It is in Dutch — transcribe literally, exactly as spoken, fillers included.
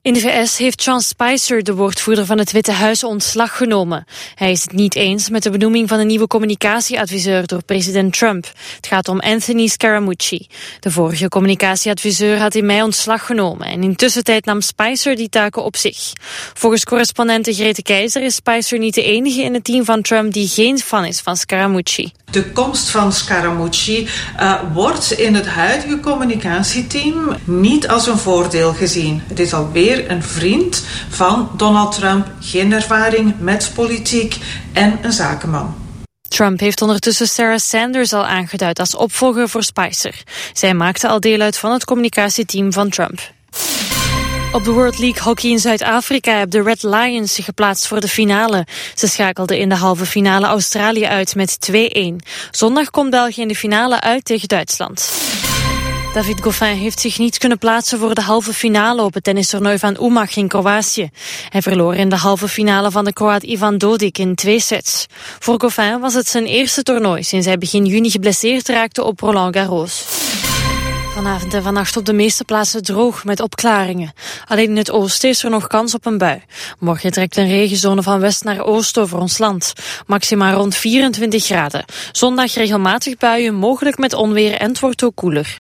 In de V S heeft Sean Spicer, de woordvoerder van het Witte Huis, ontslag genomen. Hij is het niet eens met de benoeming van een nieuwe communicatieadviseur door president Trump. Het gaat om Anthony Scaramucci. De vorige communicatieadviseur had in mei ontslag genomen en in tussentijd nam Spicer die taken op zich. Volgens correspondente Grete Keizer is Spicer niet de enige in het team van Trump die geen fan is van Scaramucci. De komst van Scaramucci uh, wordt in het huidige communicatieteam niet als een voordeel gezien. Het is alweer een vriend van Donald Trump, geen ervaring met politiek en een zakenman. Trump heeft ondertussen Sarah Sanders al aangeduid als opvolger voor Spicer. Zij maakte al deel uit van het communicatieteam van Trump. Op de World League Hockey in Zuid-Afrika hebben de Red Lions zich geplaatst voor de finale. Ze schakelden in de halve finale Australië uit met twee-een. Zondag komt België in de finale uit tegen Duitsland. David Goffin heeft zich niet kunnen plaatsen voor de halve finale op het tennistoernooi van Umag in Kroatië. Hij verloor in de halve finale van de Kroaat Ivan Dodig in twee sets. Voor Goffin was het zijn eerste toernooi sinds hij begin juni geblesseerd raakte op Roland Garros. Vanavond en vannacht op de meeste plaatsen droog met opklaringen. Alleen in het oosten is er nog kans op een bui. Morgen trekt een regenzone van west naar oost over ons land. Maxima rond vierentwintig graden. Zondag regelmatig buien, mogelijk met onweer en het wordt ook koeler.